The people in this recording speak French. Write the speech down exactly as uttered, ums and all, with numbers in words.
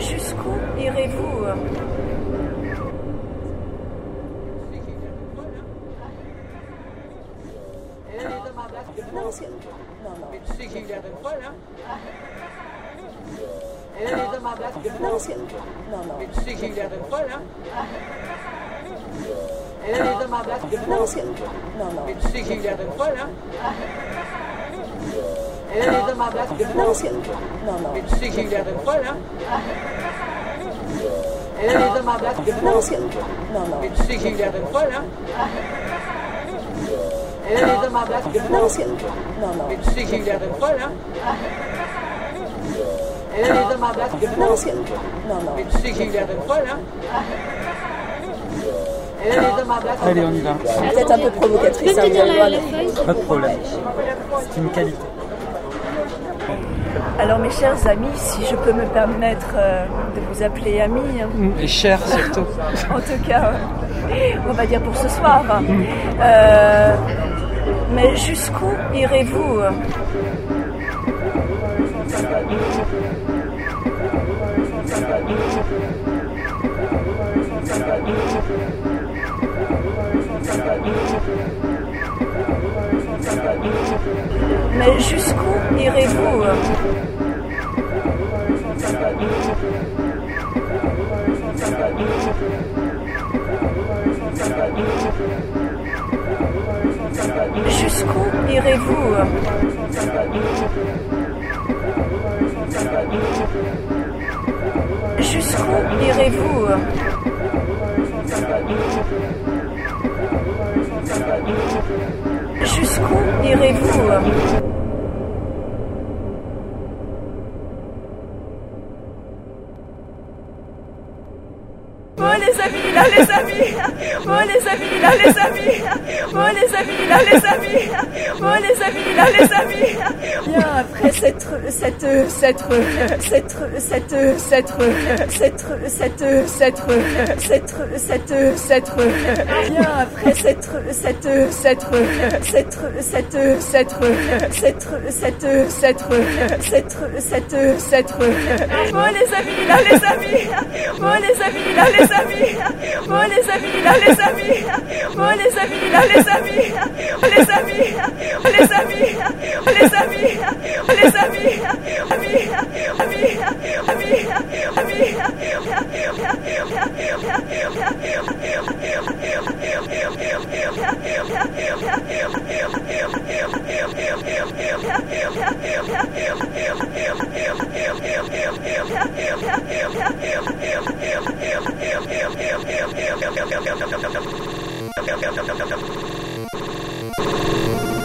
jusqu'où irez-vous? Non, c'est... Non, non. Mais tu sais que j'ai eu l'air d'une folle, hein? Elle a les hommes en place que Non, c'est... Non, non. Mais tu sais que j'ai eu l'air d'une folle, hein? Elle a les hommes en place que Non, c'est... Non, non. Mais tu sais que j'ai eu l'air d'une folle, hein? Elle a les hommes en place que Non, c'est... Non, non. Mais tu sais que j'ai eu l'air d'une folle, hein? Elle a les hommes en place que Non, c'est... Non, non. Mais tu sais que j'ai eu l'air d'une folle, hein? Elle a les hommes en place que Non, c'est... Non, non. Mais tu sais que j'ai eu l'air d'une folle, hein? Elle a les hommes en place que Non, c'est... Non, non. Mais tu sais que j'ai eu l'air d'une folle, hein? Elle a les hommes en place que Allez, on y va. Peut-être un peu provocatrice, hein, vous allez voir, mais- Pas de problème. C'est une qualité. Alors mes chers amis, si je peux me permettre euh, de vous appeler amis, hein, Et cher surtout. en tout cas, euh, on va dire pour ce soir, hein, euh, mais jusqu'où irez-vous? Mais jusqu'où irez-vous? Jusqu'où irez-vous? Jusqu'où irez-vous? Jusqu'où irez-vous? Oh les amis, là les amis, oh les amis, là les amis, oh les amis, là les amis, oh les amis, là les amis. Bien après cette cette cette cette cette cette cette cette cette cette cette cette bien après cette cette cette cette cette cette cette cette cette cette cette cette oh les amis, là les amis, oh les amis, là les amis, oh les amis, là les amis, oh les amis, là les amis, oh les amis, oh les amis, oh les amis, oh les amis, amis, amis, amis, amis, amis.